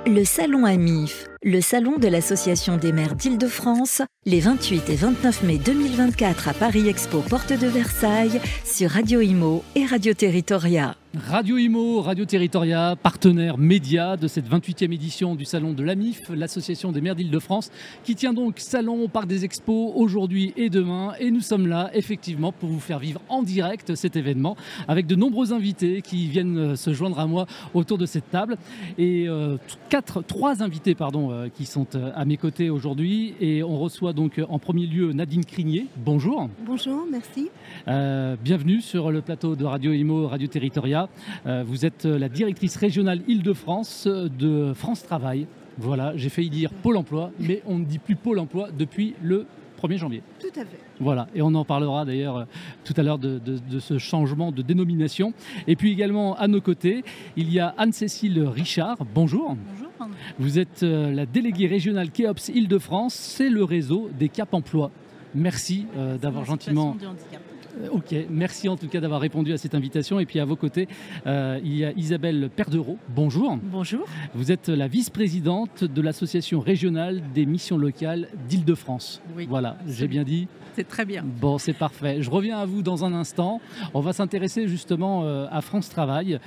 Le Salon AMIF, le salon de l'Association des maires d'Île-de-France, les 28 et 29 mai 2024 à Paris Expo, porte de Versailles, sur Radio Imo et Radio Territoria. Radio Imo, Radio Territoria, partenaire média de cette 28e édition du Salon de l'AMIF, l'Association des maires d'Île-de-France, qui tient donc salon au Parc des Expos aujourd'hui et demain. Et nous sommes là, effectivement, pour vous faire vivre en direct cet événement, avec de nombreux invités qui viennent se joindre à moi autour de cette table. Et trois invités qui sont à mes côtés aujourd'hui. Et on reçoit donc en premier lieu Nadine Crinier. Bonjour. Bonjour, merci. Bienvenue sur le plateau de Radio Imo, Radio Territoria. Vous êtes la directrice régionale Île-de-France de France Travail. Voilà, j'ai failli dire Pôle emploi, mais on ne dit plus Pôle emploi depuis le 1er janvier. Tout à fait. Voilà, et on en parlera d'ailleurs tout à l'heure de ce changement de dénomination. Et puis également à nos côtés, il y a Anne-Cécile Richard. Bonjour. Bonjour. Vous êtes la déléguée régionale KEOPS Île-de-France, c'est le réseau des Cap Emploi. Merci d'avoir gentiment... Ok, merci en tout cas d'avoir répondu à cette invitation. Et puis à vos côtés, il y a Isabelle Perdereau. Bonjour. Bonjour. Vous êtes la vice-présidente de l'association régionale des missions locales d'Île-de-France. Oui. Voilà, j'ai bien dit. C'est très bien. Bon, c'est parfait. Je reviens à vous dans un instant. On va s'intéresser justement à France Travail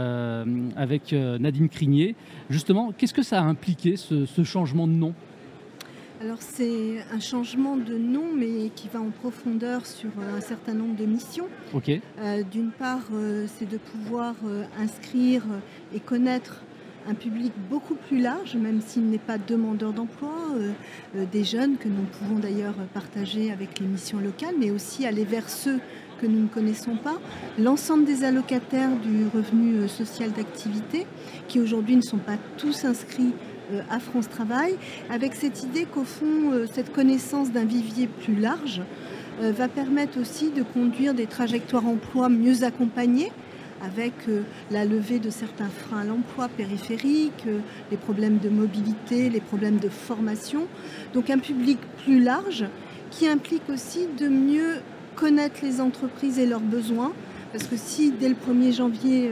avec Nadine Crinier. Justement, qu'est-ce que ça a impliqué ce changement de nom ? Alors c'est un changement de nom, mais qui va en profondeur sur un certain nombre de missions. Ok. D'une part, c'est de pouvoir inscrire et connaître un public beaucoup plus large, même s'il n'est pas demandeur d'emploi, des jeunes que nous pouvons d'ailleurs partager avec les missions locales, mais aussi aller vers ceux que nous ne connaissons pas, l'ensemble des allocataires du revenu social d'activité, qui aujourd'hui ne sont pas tous inscrits à France Travail, avec cette idée qu'au fond, cette connaissance d'un vivier plus large va permettre aussi de conduire des trajectoires emploi mieux accompagnées, avec la levée de certains freins à l'emploi périphérique, les problèmes de mobilité, les problèmes de formation. Donc un public plus large qui implique aussi de mieux connaître les entreprises et leurs besoins. Parce que si dès le 1er janvier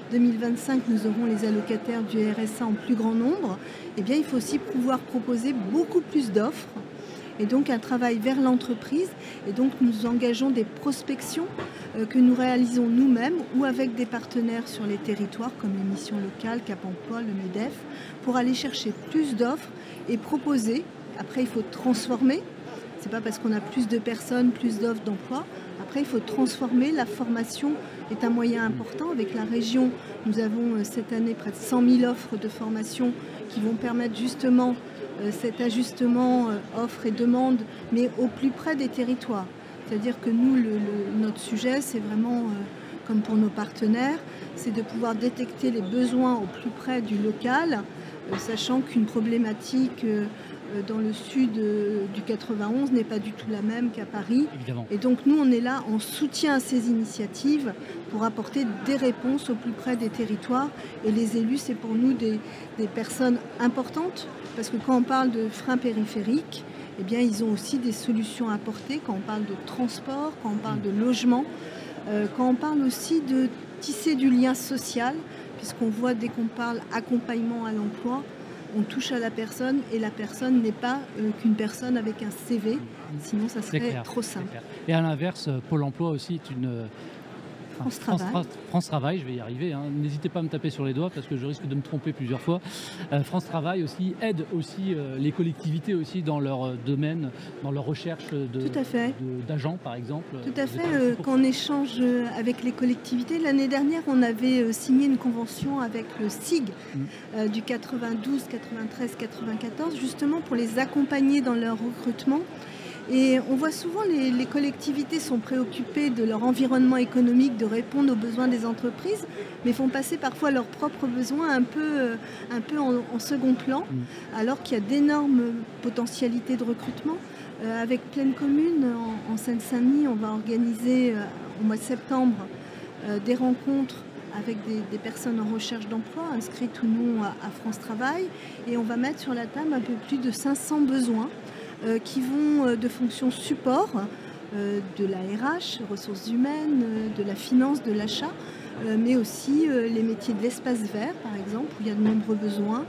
2025, nous aurons les allocataires du RSA en plus grand nombre, eh bien, il faut aussi pouvoir proposer beaucoup plus d'offres. Et donc un travail vers l'entreprise. Et donc nous engageons des prospections que nous réalisons nous-mêmes ou avec des partenaires sur les territoires comme les missions locales, Cap Emploi, le MEDEF, pour aller chercher plus d'offres et proposer. Après, il faut transformer. C'est pas parce qu'on a plus de personnes, plus d'offres d'emploi. Après, il faut transformer. La formation est un moyen important. Avec la région, nous avons cette année près de 100 000 offres de formation qui vont permettre justement cet ajustement offre et demande, mais au plus près des territoires. C'est-à-dire que nous, notre sujet, c'est vraiment, comme pour nos partenaires, c'est de pouvoir détecter les besoins au plus près du local, sachant qu'une problématique dans le sud du 91 n'est pas du tout la même qu'à Paris. Évidemment. Et donc nous, on est là en soutien à ces initiatives pour apporter des réponses au plus près des territoires. Et les élus, c'est pour nous des personnes importantes, parce que quand on parle de freins périphériques, eh bien, ils ont aussi des solutions à apporter. Quand on parle de transport, quand on parle de logement, quand on parle aussi de tisser du lien social, puisqu'on voit dès qu'on parle accompagnement à l'emploi, on touche à la personne et la personne n'est pas qu'une personne avec un CV, sinon ça serait trop simple. Et à l'inverse, Pôle emploi aussi est une... France Travail, je vais y arriver, hein. N'hésitez pas à me taper sur les doigts parce que je risque de me tromper plusieurs fois. France Travail aussi aide aussi les collectivités aussi dans leur domaine, dans leur recherche d'agents par exemple. Tout à fait, quand on échange avec les collectivités, l'année dernière on avait signé une convention avec le SIG du 92, 93, 94 justement pour les accompagner dans leur recrutement. Et on voit souvent les collectivités sont préoccupées de leur environnement économique, de répondre aux besoins des entreprises, mais font passer parfois leurs propres besoins un peu en second plan, alors qu'il y a d'énormes potentialités de recrutement. Avec Pleine Commune, en Seine-Saint-Denis, on va organiser au mois de septembre des rencontres avec des personnes en recherche d'emploi, inscrites ou non à France Travail, et on va mettre sur la table un peu plus de 500 besoins qui vont de fonctions support, de la RH, ressources humaines, de la finance, de l'achat, mais aussi les métiers de l'espace vert, par exemple, où il y a de nombreux besoins,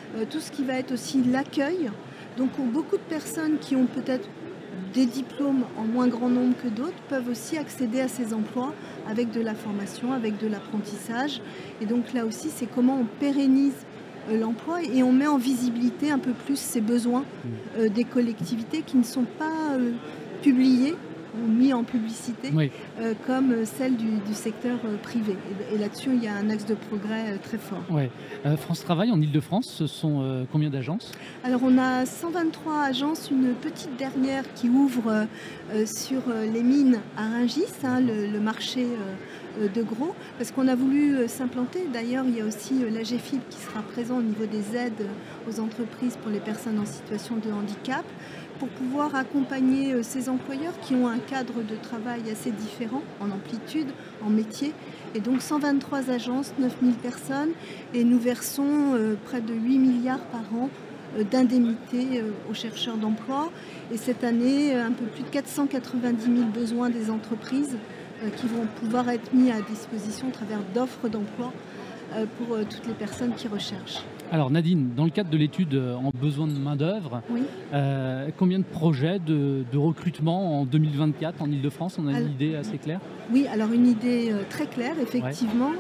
tout ce qui va être aussi l'accueil. Donc beaucoup de personnes qui ont peut-être des diplômes en moins grand nombre que d'autres peuvent aussi accéder à ces emplois avec de la formation, avec de l'apprentissage. Et donc là aussi, c'est comment on pérennise l'emploi et on met en visibilité un peu plus ces besoins des collectivités qui ne sont pas publiés ou mis en publicité comme celle du secteur privé. Et là-dessus, il y a un axe de progrès très fort. Ouais. France Travail en Ile-de-France, ce sont combien d'agences ? Alors on a 123 agences, une petite dernière qui ouvre sur les mines à Rungis, le marché de gros, parce qu'on a voulu s'implanter. D'ailleurs, il y a aussi l'AGEFIP qui sera présent au niveau des aides aux entreprises pour les personnes en situation de handicap, pour pouvoir accompagner ces employeurs qui ont un cadre de travail assez différent en amplitude, en métier. Et donc 123 agences, 9000 personnes, et nous versons près de 8 milliards par an d'indemnités aux chercheurs d'emploi. Et cette année, un peu plus de 490 000 besoins des entreprises qui vont pouvoir être mis à disposition à travers d'offres d'emploi pour toutes les personnes qui recherchent. Alors Nadine, dans le cadre de l'étude en besoin de main-d'œuvre, combien de projets de recrutement en 2024 en Ile-de-France ? On a une idée assez claire ? Oui, alors une idée très claire, effectivement.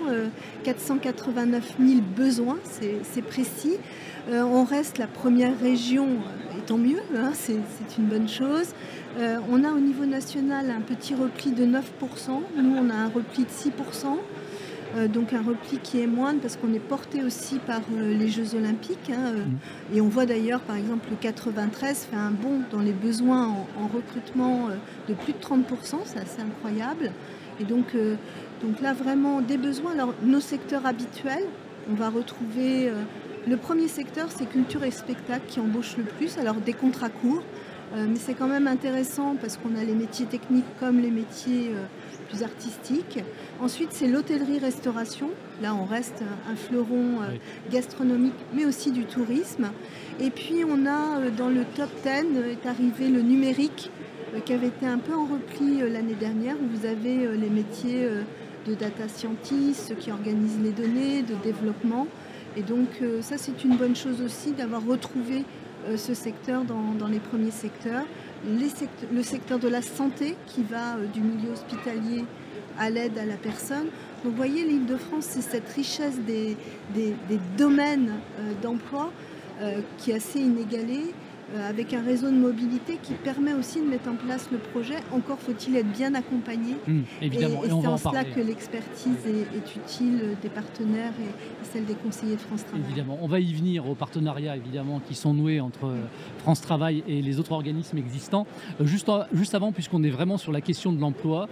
489 000 besoins, c'est précis. On reste la première région, et tant mieux, c'est une bonne chose. On a au niveau national un petit repli de 9%. Nous, on a un repli de 6%. Donc un repli qui est moindre parce qu'on est porté aussi par les Jeux Olympiques. Et on voit d'ailleurs, par exemple, le 93 fait un bond dans les besoins en recrutement de plus de 30%. C'est assez incroyable. Et donc là, vraiment, des besoins. Alors, nos secteurs habituels, on va retrouver... le premier secteur, c'est culture et spectacle qui embauche le plus. Alors, des contrats courts. Mais c'est quand même intéressant parce qu'on a les métiers techniques comme les métiers... plus artistique. Ensuite, c'est l'hôtellerie-restauration. Là, on reste un fleuron gastronomique, mais aussi du tourisme. Et puis, on a dans le top 10 est arrivé le numérique, qui avait été un peu en repli l'année dernière, où vous avez les métiers de data scientist, ceux qui organisent les données, de développement. Et donc, ça, c'est une bonne chose aussi d'avoir retrouvé ce secteur dans les premiers secteurs. Le secteur de la santé qui va du milieu hospitalier à l'aide à la personne. Donc vous voyez, l'Île-de-France, c'est cette richesse des domaines d'emploi qui est assez inégalée, avec un réseau de mobilité qui permet aussi de mettre en place le projet. Encore faut-il être bien accompagné. Évidemment. Et c'est en cela que l'expertise est utile des partenaires et celle des conseillers de France Travail. Évidemment, on va y venir aux partenariats évidemment qui sont noués entre France Travail et les autres organismes existants. Juste avant, puisqu'on est vraiment sur la question de l'emploi,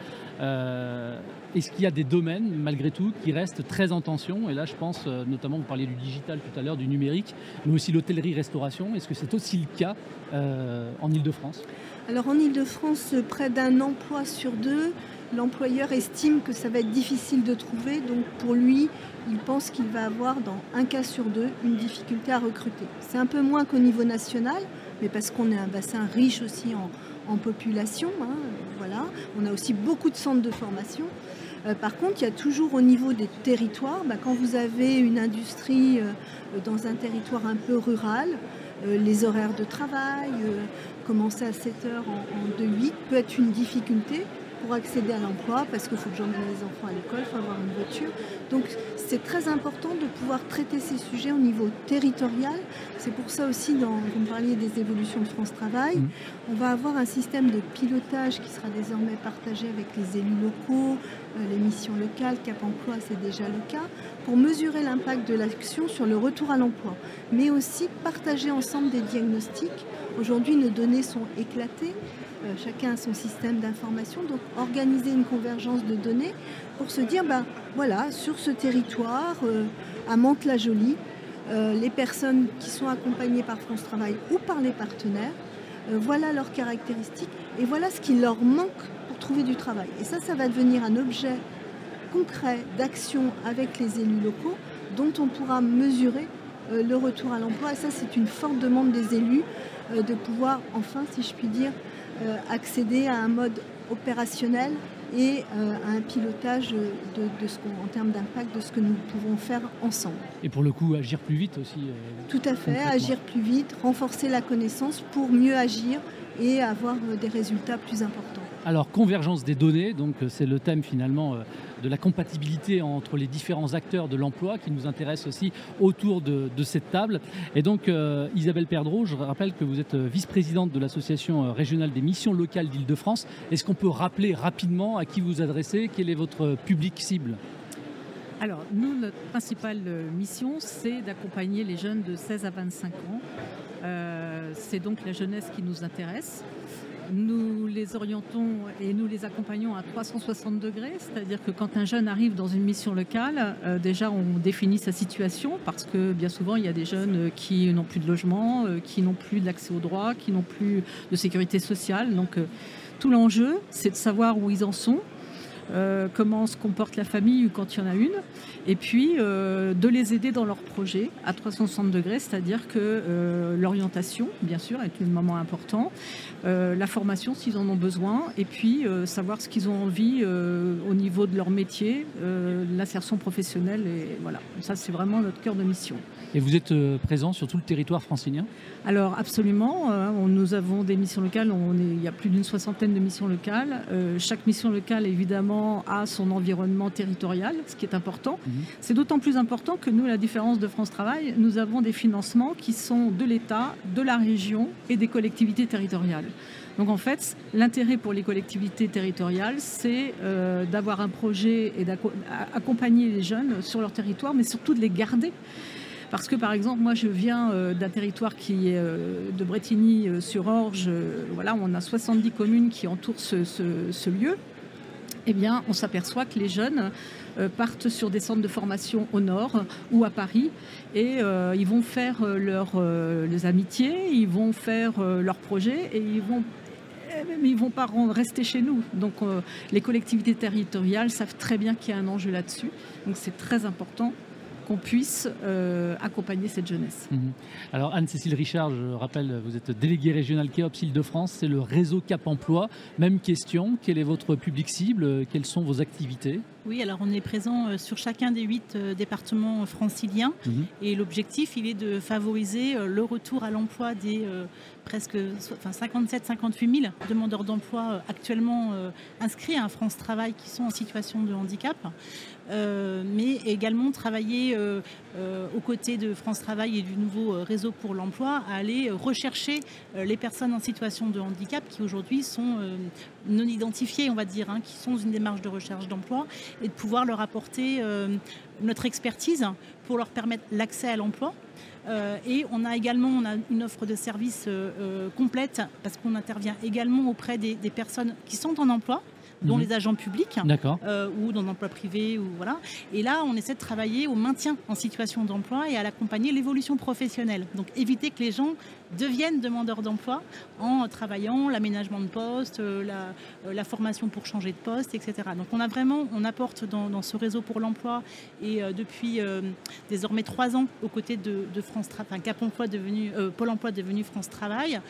est-ce qu'il y a des domaines malgré tout qui restent très en tension ? Et là, je pense notamment, vous parliez du digital tout à l'heure, du numérique, mais aussi l'hôtellerie-restauration. Est-ce que c'est aussi le cas en Ile-de-France ? Alors en Ile-de-France, près d'un emploi sur deux, l'employeur estime que ça va être difficile de trouver. Donc pour lui, il pense qu'il va avoir dans un cas sur deux une difficulté à recruter. C'est un peu moins qu'au niveau national, mais parce qu'on est un bassin riche aussi en population. Voilà. On a aussi beaucoup de centres de formation. Par contre, il y a toujours au niveau des territoires, quand vous avez une industrie dans un territoire un peu rural, les horaires de travail, commencer à 7 heures en 2-8 peut être une difficulté pour accéder à l'emploi parce qu'il faut que j'emmène les enfants à l'école, il faut avoir une voiture. Donc c'est très important de pouvoir traiter ces sujets au niveau territorial. C'est pour ça aussi, vous me parliez des évolutions de France Travail, on va avoir un système de pilotage qui sera désormais partagé avec les élus locaux, les missions locales, Cap Emploi, c'est déjà le cas, pour mesurer l'impact de l'action sur le retour à l'emploi, mais aussi partager ensemble des diagnostics. Aujourd'hui, nos données sont éclatées. Chacun a son système d'information, donc organiser une convergence de données pour se dire, voilà, sur ce territoire, à Mantes-la-Jolie, les personnes qui sont accompagnées par France Travail ou par les partenaires, voilà leurs caractéristiques et voilà ce qui leur manque pour trouver du travail. Et ça va devenir un objet concret d'action avec les élus locaux dont on pourra mesurer le retour à l'emploi. Et ça, c'est une forte demande des élus de pouvoir, enfin, si je puis dire, accéder à un mode opérationnel et un pilotage en termes d'impact de ce que nous pouvons faire ensemble. Et pour le coup, agir plus vite aussi. Tout à fait, agir plus vite, renforcer la connaissance pour mieux agir et avoir des résultats plus importants. Alors, convergence des données, donc c'est le thème finalement de la compatibilité entre les différents acteurs de l'emploi qui nous intéresse aussi autour de cette table. Et donc, Isabelle Perdreau, je rappelle que vous êtes vice-présidente de l'association régionale des missions locales d'Île-de-France. Est-ce qu'on peut rappeler rapidement à qui vous adressez, quel est votre public cible ? Alors, nous, notre principale mission, c'est d'accompagner les jeunes de 16 à 25 ans. C'est donc la jeunesse qui nous intéresse. Nous les orientons et nous les accompagnons à 360 degrés, c'est-à-dire que quand un jeune arrive dans une mission locale, déjà on définit sa situation parce que bien souvent il y a des jeunes qui n'ont plus de logement, qui n'ont plus d'accès aux droits, qui n'ont plus de sécurité sociale. Donc tout l'enjeu, c'est de savoir où ils en sont. Comment se comporte la famille quand il y en a une, et puis de les aider dans leurs projets à 360 degrés, c'est-à-dire que l'orientation, bien sûr, est un moment important, la formation s'ils en ont besoin, et puis savoir ce qu'ils ont envie au niveau de leur métier, l'insertion professionnelle, et voilà. Ça, c'est vraiment notre cœur de mission. Et vous êtes présent sur tout le territoire francilien ? Alors absolument, nous avons des missions locales, il y a plus d'une 60aine de missions locales. Chaque mission locale, évidemment, a son environnement territorial, ce qui est important. C'est d'autant plus important que nous, à la différence de France Travail, nous avons des financements qui sont de l'État, de la région et des collectivités territoriales. Donc en fait, l'intérêt pour les collectivités territoriales, c'est d'avoir un projet et d'accompagner les jeunes sur leur territoire, mais surtout de les garder. Parce que, par exemple, moi, je viens d'un territoire qui est de Brétigny-sur-Orge. Voilà, on a 70 communes qui entourent ce lieu. Eh bien, on s'aperçoit que les jeunes partent sur des centres de formation au nord ou à Paris et ils vont faire leurs amitiés, ils vont faire leurs projets et ils vont pas rester chez nous. Donc, les collectivités territoriales savent très bien qu'il y a un enjeu là-dessus. Donc, c'est très important qu'on puisse accompagner cette jeunesse. Alors Anne-Cécile Richard, je rappelle, vous êtes déléguée régionale Kéops Île-de-France, c'est le réseau Cap Emploi. Même question, quel est votre public cible ? Quelles sont vos activités ? Oui, alors on est présent sur chacun des 8 départements franciliens et l'objectif, il est de favoriser le retour à l'emploi des presque 57-58 000 demandeurs d'emploi actuellement inscrits à France Travail qui sont en situation de handicap, mais également travailler aux côtés de France Travail et du nouveau réseau pour l'emploi à aller rechercher les personnes en situation de handicap qui aujourd'hui sont non identifiées, on va dire, qui sont dans une démarche de recherche d'emploi, et de pouvoir leur apporter notre expertise pour leur permettre l'accès à l'emploi. Et on a une offre de services complète parce qu'on intervient également auprès des personnes qui sont en emploi, dont les agents publics ou dans l'emploi privé. Voilà. Et là, on essaie de travailler au maintien en situation d'emploi et à l'accompagner l'évolution professionnelle. Donc éviter que les gens deviennent demandeurs d'emploi en travaillant l'aménagement de poste, la formation pour changer de poste, etc. Donc on apporte dans ce réseau pour l'emploi et depuis désormais 3 ans aux côtés de France Travail, Cap Emploi devenu Pôle Emploi devenu France Travail,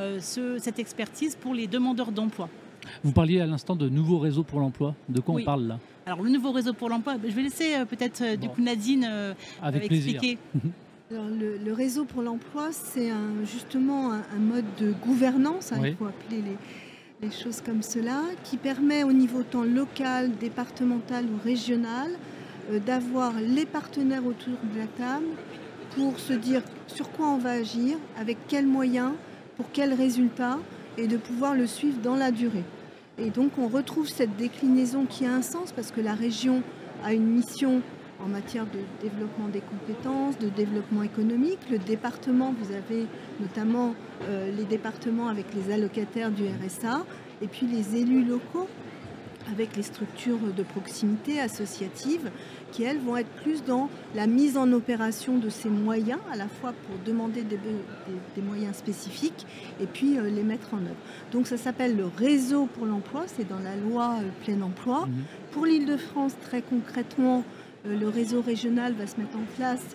cette expertise pour les demandeurs d'emploi. Vous parliez à l'instant de nouveau réseau pour l'emploi. De quoi on parle là ? Alors le nouveau réseau pour l'emploi, je vais laisser peut-être du coup Nadine expliquer. Alors, le réseau pour l'emploi, c'est justement un mode de gouvernance, il faut appeler les choses comme cela, qui permet au niveau tant local, départemental ou régional d'avoir les partenaires autour de la table pour se dire sur quoi on va agir, avec quels moyens, pour quels résultats, et de pouvoir le suivre dans la durée. Et donc on retrouve cette déclinaison qui a un sens parce que la région a une mission en matière de développement des compétences, de développement économique. Le département, vous avez notamment les départements avec les allocataires du RSA et puis les élus locaux avec les structures de proximité associatives qui, elles, vont être plus dans la mise en opération de ces moyens, à la fois pour demander des moyens spécifiques et puis les mettre en œuvre. Donc ça s'appelle le réseau pour l'emploi, c'est dans la loi plein emploi. Pour l'Île-de-France, très concrètement, le réseau régional va se mettre en place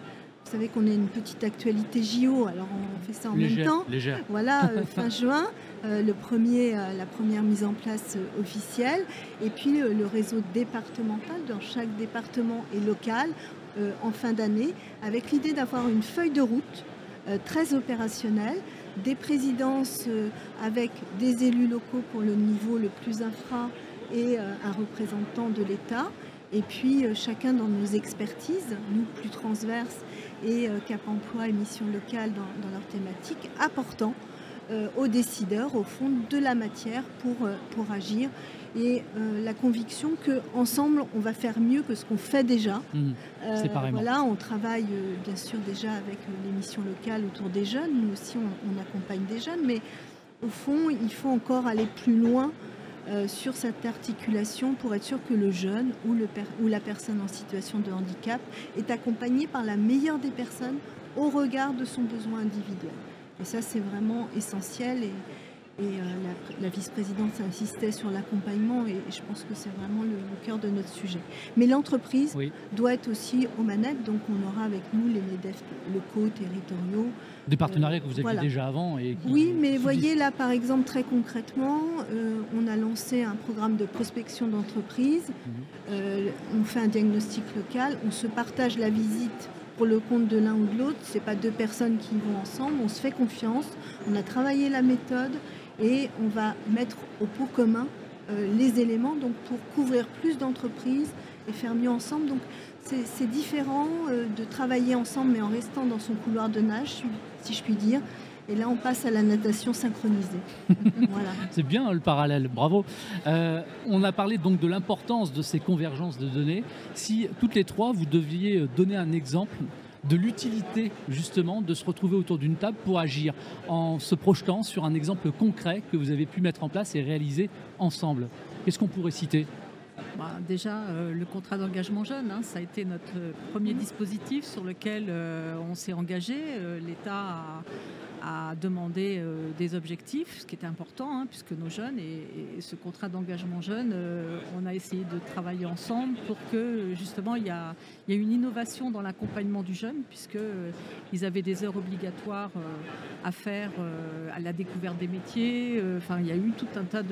Vous savez qu'on a une petite actualité JO, alors on fait ça en même temps. Légère. Voilà, fin juin, la première mise en place officielle. Et puis le réseau départemental dans chaque département et local en fin d'année, avec l'idée d'avoir une feuille de route très opérationnelle, des présidences avec des élus locaux pour le niveau le plus infra et un représentant de l'État. Et puis chacun dans nos expertises, nous plus transverses et Cap Emploi et Mission Locale dans leur thématique, apportant aux décideurs au fond de la matière pour agir. Et la conviction qu'ensemble on va faire mieux que ce qu'on fait déjà. Séparément. Voilà, on travaille bien sûr déjà avec les missions locales autour des jeunes, nous aussi on accompagne des jeunes, mais au fond il faut encore aller plus loin sur cette articulation pour être sûr que le jeune ou la personne en situation de handicap est accompagné par la meilleure des personnes au regard de son besoin individuel. Et ça, c'est vraiment essentiel. Et la vice-présidente insistait sur l'accompagnement et je pense que c'est vraiment le cœur de notre sujet. Mais l'entreprise doit être aussi aux manettes, donc on aura avec nous les MEDEF locaux, territoriaux. Des partenariats que vous aviez déjà avant Oui, mais voyez là par exemple très concrètement, on a lancé un programme de prospection d'entreprise, on fait un diagnostic local, on se partage la visite pour le compte de l'un ou de l'autre, ce n'est pas deux personnes qui vont ensemble, on se fait confiance, on a travaillé la méthode et on va mettre au pot commun les éléments donc pour couvrir plus d'entreprises et faire mieux ensemble. Donc c'est différent de travailler ensemble mais en restant dans son couloir de nage, si je puis dire. Et là, on passe à la natation synchronisée. Voilà. C'est bien le parallèle, bravo. On a parlé donc de l'importance de ces convergences de données. Si toutes les trois, vous deviez donner un exemple de l'utilité justement de se retrouver autour d'une table pour agir en se projetant sur un exemple concret que vous avez pu mettre en place et réaliser ensemble, qu'est-ce qu'on pourrait citer ? Déjà, le contrat d'engagement jeune, ça a été notre premier dispositif sur lequel on s'est engagé. L'État a demandé des objectifs, ce qui était important, puisque nos jeunes, et ce contrat d'engagement jeune, on a essayé de travailler ensemble pour que justement il y a une innovation dans l'accompagnement du jeune, puisqu'ils avaient des heures obligatoires à faire à la découverte des métiers. Il y a eu tout un tas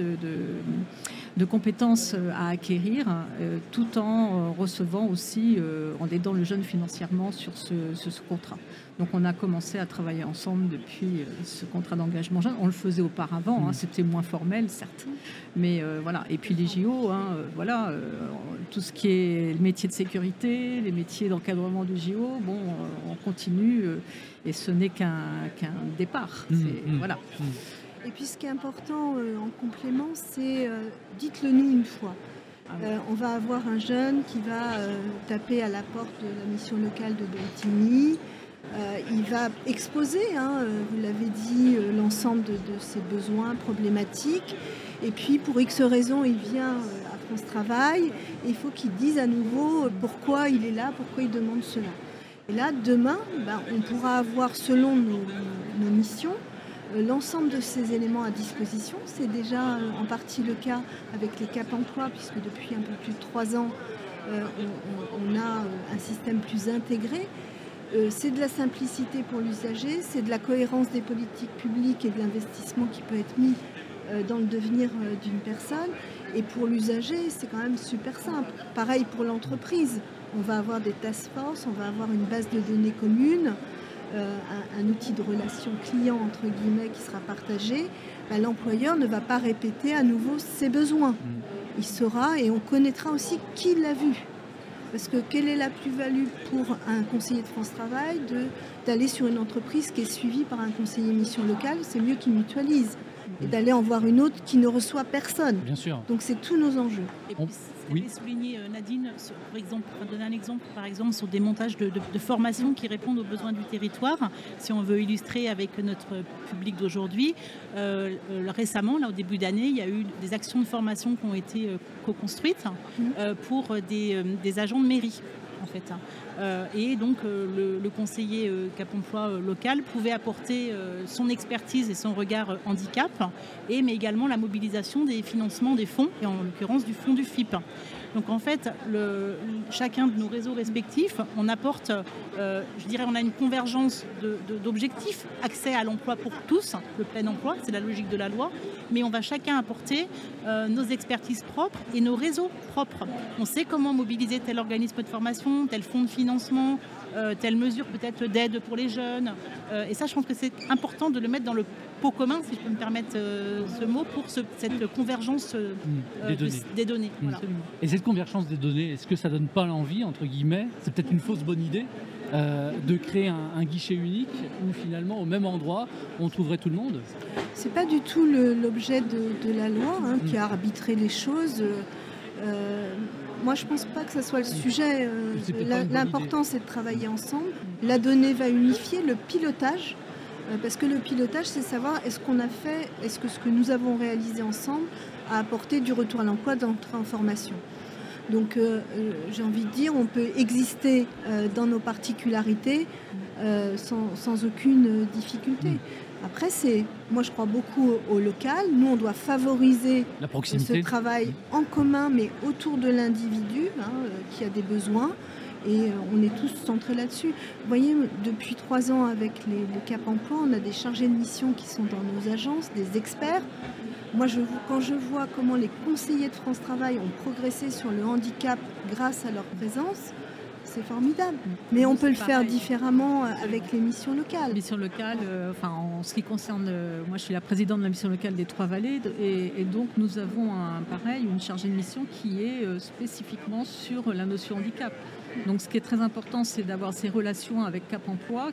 de compétences à acquérir, tout en recevant aussi, en aidant le jeune financièrement sur ce contrat. Donc on a commencé à travailler ensemble depuis ce contrat d'engagement jeune. On le faisait auparavant, c'était moins formel certes, mais voilà. Et puis les JO, tout ce qui est le métier de sécurité, les métiers d'encadrement du JO, on continue et ce n'est qu'un départ. Voilà. Et puis ce qui est important en complément, c'est dites-le nous une fois. On va avoir un jeune qui va taper à la porte de la mission locale de Bretigny. Il va exposer, vous l'avez dit, l'ensemble de ses besoins problématiques. Et puis pour X raisons, il vient à France Travail. Et il faut qu'il dise à nouveau pourquoi il est là, pourquoi il demande cela. Et là, demain, on pourra avoir, selon nos missions, l'ensemble de ces éléments à disposition. C'est déjà en partie le cas avec les Cap Emploi, puisque depuis un peu plus de 3 ans, on a un système plus intégré. C'est de la simplicité pour l'usager, c'est de la cohérence des politiques publiques et de l'investissement qui peut être mis dans le devenir d'une personne. Et pour l'usager, c'est quand même super simple. Pareil pour l'entreprise. On va avoir des task force, on va avoir une base de données commune, un outil de relation client, entre guillemets, qui sera partagé. L'employeur ne va pas répéter à nouveau ses besoins. Il saura et on connaîtra aussi qui l'a vu. Parce que quelle est la plus-value pour un conseiller de France Travail d'aller sur une entreprise qui est suivie par un conseiller mission locale? C'est mieux qu'il mutualise. Et d'aller en voir une autre qui ne reçoit personne. Bien sûr. Donc c'est tous nos enjeux. Et puis, souligner, Nadine, par exemple, donner un exemple, par exemple, sur des montages de formations qui répondent aux besoins du territoire. Si on veut illustrer avec notre public d'aujourd'hui, récemment, là, au début d'année, il y a eu des actions de formation qui ont été co-construites pour des agents de mairie. fait. Et donc le conseiller Cap Emploi local pouvait apporter son expertise et son regard handicap, mais également la mobilisation des financements des fonds, et en l'occurrence du fonds du FIP. Donc en fait, chacun de nos réseaux respectifs, on apporte, on a une convergence d'objectifs, accès à l'emploi pour tous, le plein emploi, c'est la logique de la loi, mais on va chacun apporter nos expertises propres et nos réseaux propres. On sait comment mobiliser tel organisme de formation, tel fonds de financement, telle mesure peut-être d'aide pour les jeunes. Et ça, je pense que c'est important de le mettre dans le pot commun, si je peux me permettre ce mot, pour cette convergence des données. Voilà. Et cette convergence des données, est-ce que ça donne pas l'envie, entre guillemets, c'est peut-être une fausse bonne idée, de créer un guichet unique où finalement, au même endroit, on trouverait tout le monde? C'est pas du tout l'objet de la loi qui a arbitré les choses. Moi, je pense pas que ça soit le sujet. L'important, c'est de travailler ensemble. La donnée va unifier le pilotage, parce que le pilotage, c'est savoir est-ce que ce que nous avons réalisé ensemble a apporté du retour à l'emploi, d'entrée en formation. Donc, j'ai envie de dire, on peut exister dans nos particularités sans aucune difficulté. Après, moi je crois beaucoup au local. Nous, on doit favoriser la proximité, ce travail en commun, mais autour de l'individu qui a des besoins. Et on est tous centrés là-dessus. Vous voyez, depuis 3 ans, avec les Cap Emploi, on a des chargés de mission qui sont dans nos agences, des experts. Moi, quand je vois comment les conseillers de France Travail ont progressé sur le handicap grâce à leur présence, c'est formidable. Mais on peut le faire différemment avec les missions locales. Les missions locales, en ce qui concerne, moi je suis la présidente de la mission locale des Trois-Vallées, et donc nous avons une chargée de mission qui est spécifiquement sur la notion handicap. Donc ce qui est très important, c'est d'avoir ces relations avec Cap Emploi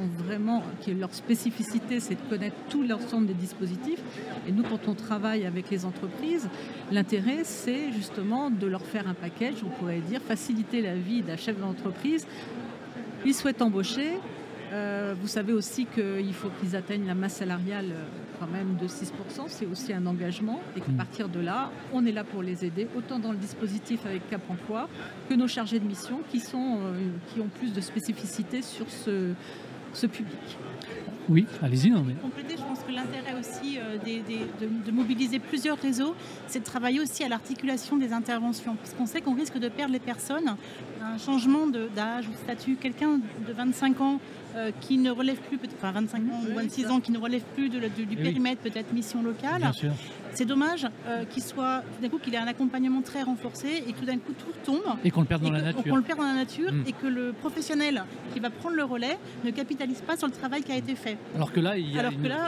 qui leur spécificité, c'est de connaître tout l'ensemble des dispositifs. Et nous, quand on travaille avec les entreprises, l'intérêt, c'est justement de leur faire un package, on pourrait dire, faciliter la vie d'un chef d'entreprise. Ils souhaitent embaucher. Vous savez aussi qu'il faut qu'ils atteignent la masse salariale quand même de 6%, c'est aussi un engagement, et qu'à partir de là, on est là pour les aider, autant dans le dispositif avec Cap Emploi que nos chargés de mission qui ont plus de spécificité sur ce public. Oui, allez-y. Pour compléter, je pense que l'intérêt aussi de mobiliser plusieurs réseaux, c'est de travailler aussi à l'articulation des interventions. Parce qu'on sait qu'on risque de perdre les personnes. Un changement d'âge ou de statut, quelqu'un de 25 ans qui ne relève plus, 25 ans ou 26 ans qui ne relève plus du périmètre, peut-être mission locale. Bien sûr. C'est dommage qu'il ait un accompagnement très renforcé et que tout d'un coup tout tombe. Et qu'on le perde dans la nature. Et que le professionnel qui va prendre le relais ne capitalise pas sur le travail qui a été fait. Alors que là, il y a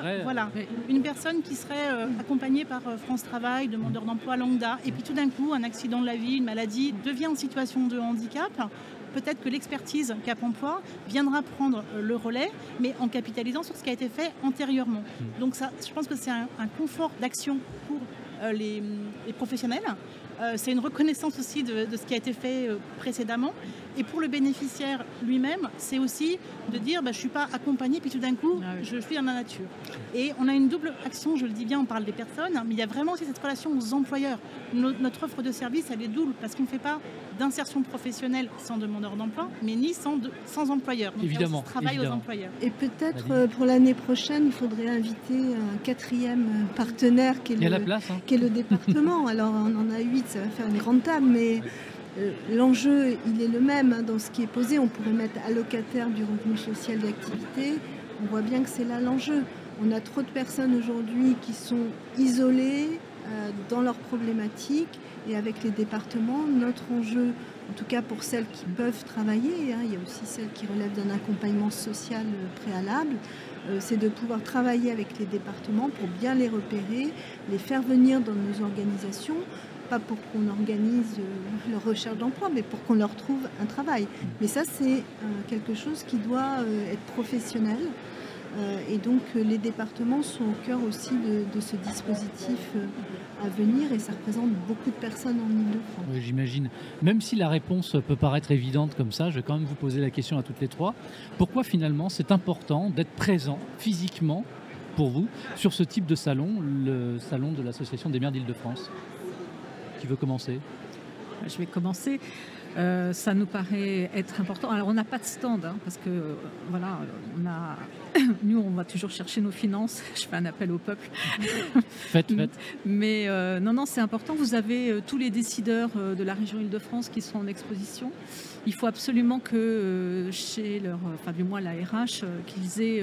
une personne qui serait accompagnée par France Travail, demandeur d'emploi lambda, et puis tout d'un coup, un accident de la vie, une maladie, devient en situation de handicap. Peut-être que l'expertise Cap Emploi viendra prendre le relais, mais en capitalisant sur ce qui a été fait antérieurement. Donc ça, je pense que c'est un confort d'action pour les professionnels. C'est une reconnaissance aussi de ce qui a été fait précédemment. Et pour le bénéficiaire lui-même, c'est aussi de dire je ne suis pas accompagné, puis tout d'un coup, je suis dans la nature. Et on a une double action, je le dis bien, on parle des personnes, mais il y a vraiment aussi cette relation aux employeurs. Notre offre de service, elle est double, parce qu'on ne fait pas d'insertion professionnelle sans demandeur d'emploi, mais ni sans employeur. Donc évidemment, il y a aussi ce travail aux employeurs. Et peut-être pour l'année prochaine, il faudrait inviter un 4e partenaire qui est le département. Alors on en a 8, ça va faire une grande table, mais l'enjeu, il est le même dans ce qui est posé. On pourrait mettre allocataire du revenu social d'activité. On voit bien que c'est là l'enjeu. On a trop de personnes aujourd'hui qui sont isolées dans leurs problématiques, et avec les départements, notre enjeu, en tout cas pour celles qui peuvent travailler, il y a aussi celles qui relèvent d'un accompagnement social préalable, c'est de pouvoir travailler avec les départements pour bien les repérer, les faire venir dans nos organisations, pas pour qu'on organise leur recherche d'emploi, mais pour qu'on leur trouve un travail. Mais ça, c'est quelque chose qui doit être professionnel. Et donc, les départements sont au cœur aussi de ce dispositif à venir, et ça représente beaucoup de personnes en Île-de-France. Oui, j'imagine. Même si la réponse peut paraître évidente comme ça, je vais quand même vous poser la question à toutes les trois. Pourquoi finalement c'est important d'être présent physiquement pour vous sur ce type de salon, le salon de l'Association des maires d'Île-de-France ? Qui veut commencer ? Je vais commencer. Ça nous paraît être important. Alors on n'a pas de stand, parce que voilà, nous on va toujours chercher nos finances. Je fais un appel au peuple. Faites. Mais non, c'est important. Vous avez tous les décideurs de la région Île-de-France qui sont en exposition. Il faut absolument que chez du moins la RH, qu'ils aient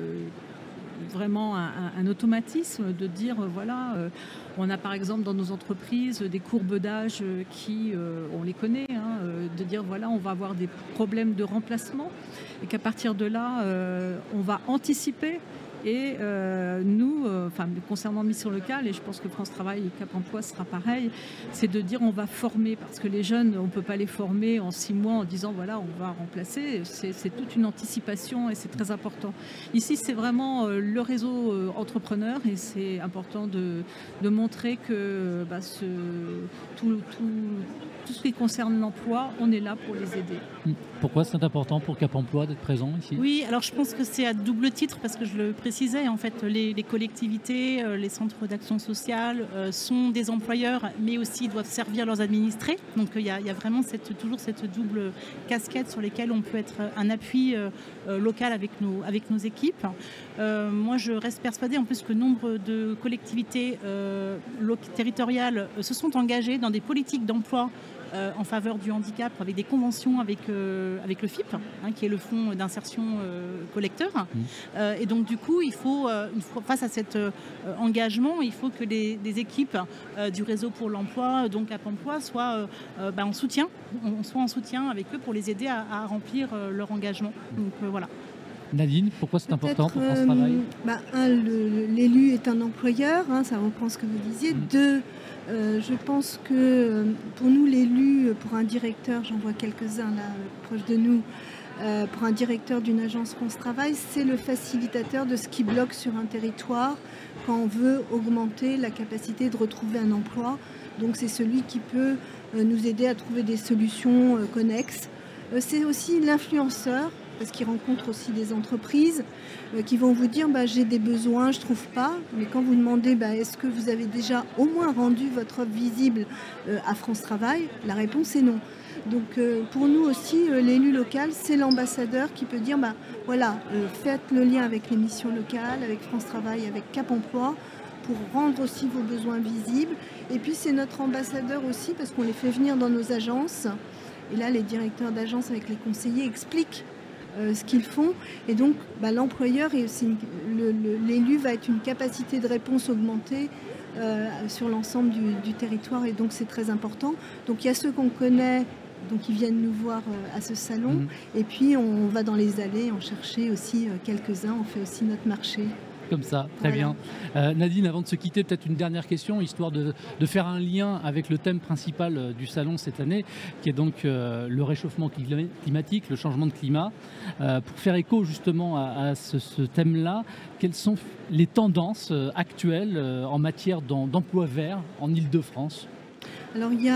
vraiment un automatisme de dire on a par exemple dans nos entreprises des courbes d'âge qui, on les connaît, de dire on va avoir des problèmes de remplacement et qu'à partir de là, on va anticiper. Et nous, concernant Mission Locale, et je pense que France Travail et Cap Emploi sera pareil, c'est de dire on va former, parce que les jeunes, on ne peut pas les former en 6 mois en disant on va remplacer. C'est toute une anticipation et c'est très important. Ici, c'est vraiment le réseau entrepreneur et c'est important de montrer que tout ce qui concerne l'emploi, on est là pour les aider. Pourquoi c'est important pour Cap Emploi d'être présent ici ? Oui, alors je pense que c'est à double titre parce que je le précisais, en fait, les collectivités, les centres d'action sociale sont des employeurs, mais aussi doivent servir leurs administrés. Donc il y a vraiment toujours cette double casquette sur lesquelles on peut être un appui local avec nos équipes. Moi, je reste persuadée en plus que nombre de collectivités territoriales se sont engagées dans des politiques d'emploi en faveur du handicap avec des conventions avec le FIP, qui est le fonds d'insertion collecteur. Et donc du coup, il faut face à cet engagement, il faut que des équipes du réseau pour l'emploi, donc Cap Emploi, soient en soutien. On soit en soutien avec eux pour les aider à remplir leur engagement. Donc voilà. Nadine, pourquoi c'est important pour France Travail ? L'élu est un employeur, ça reprend ce que vous disiez. 2, je pense que pour nous, l'élu, pour un directeur, j'en vois quelques-uns là, proches de nous, pour un directeur d'une agence France Travail, c'est le facilitateur de ce qui bloque sur un territoire quand on veut augmenter la capacité de retrouver un emploi. Donc c'est celui qui peut nous aider à trouver des solutions connexes. C'est aussi l'influenceur, parce qu'il rencontre aussi des entreprises qui vont vous dire j'ai des besoins, je ne trouve pas. Mais quand vous demandez est-ce que vous avez déjà au moins rendu votre offre visible à France Travail, la réponse est non. Donc pour nous aussi, l'élu local, c'est l'ambassadeur qui peut dire faites le lien avec les missions locales, avec France Travail, avec Cap Emploi, pour rendre aussi vos besoins visibles. Et puis c'est notre ambassadeur aussi, parce qu'on les fait venir dans nos agences. Et là, les directeurs d'agence avec les conseillers expliquent ce qu'ils font. Et donc, l'employeur et aussi l'élu va être une capacité de réponse augmentée sur l'ensemble du territoire. Et donc, c'est très important. Donc, il y a ceux qu'on connaît, donc ils viennent nous voir à ce salon. Et puis, on va dans les allées en chercher aussi quelques-uns. On fait aussi notre marché. Comme ça, très bien. Nadine, avant de se quitter, peut-être une dernière question, histoire de faire un lien avec le thème principal du salon cette année, qui est donc le réchauffement climatique, le changement de climat. Pour faire écho justement à ce thème-là, quelles sont les tendances actuelles en matière d'emploi vert en Île-de-France ? Alors il y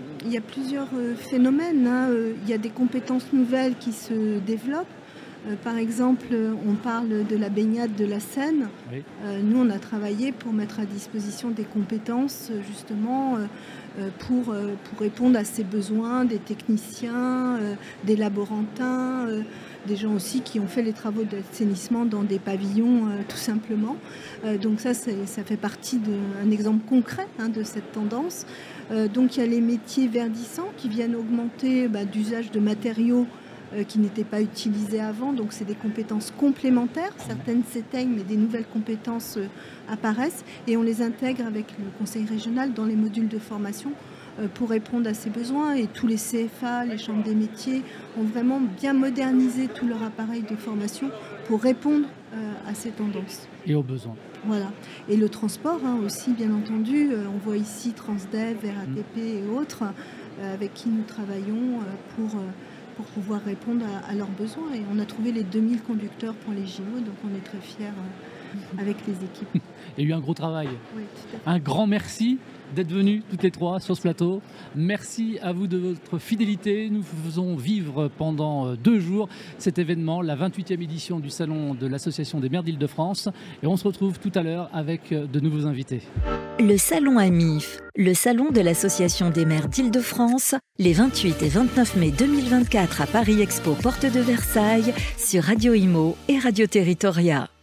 a plusieurs phénomènes. Il y a des compétences nouvelles qui se développent. Par exemple, on parle de la baignade de la Seine. Oui. Nous, on a travaillé pour mettre à disposition des compétences, justement, pour répondre à ces besoins des techniciens, des laborantins, des gens aussi qui ont fait les travaux d'assainissement dans des pavillons, tout simplement. Donc ça fait partie d'un exemple concret de cette tendance. Donc il y a les métiers verdissants qui viennent augmenter d'usage de matériaux qui n'étaient pas utilisés avant, donc c'est des compétences complémentaires, certaines s'éteignent mais des nouvelles compétences apparaissent et on les intègre avec le conseil régional dans les modules de formation pour répondre à ces besoins et tous les CFA, les chambres des métiers ont vraiment bien modernisé tout leur appareil de formation pour répondre à ces tendances. Et aux besoins. Voilà. Et le transport aussi, bien entendu, on voit ici Transdev, RATP et autres avec qui nous travaillons pour pouvoir répondre à leurs besoins. Et on a trouvé les 2000 conducteurs pour les JO, donc on est très fiers avec les équipes. Il y a eu un gros travail. Oui, tout à fait. Un grand merci d'être venus toutes les trois sur ce plateau. Merci à vous de votre fidélité. Nous faisons vivre pendant 2 jours cet événement, la 28e édition du Salon de l'Association des maires d'Île-de-France. Et on se retrouve tout à l'heure avec de nouveaux invités. Le Salon AMIF, le Salon de l'Association des maires d'Île-de-France, les 28 et 29 mai 2024 à Paris Expo, porte de Versailles, sur Radio Imo et Radio Territoria.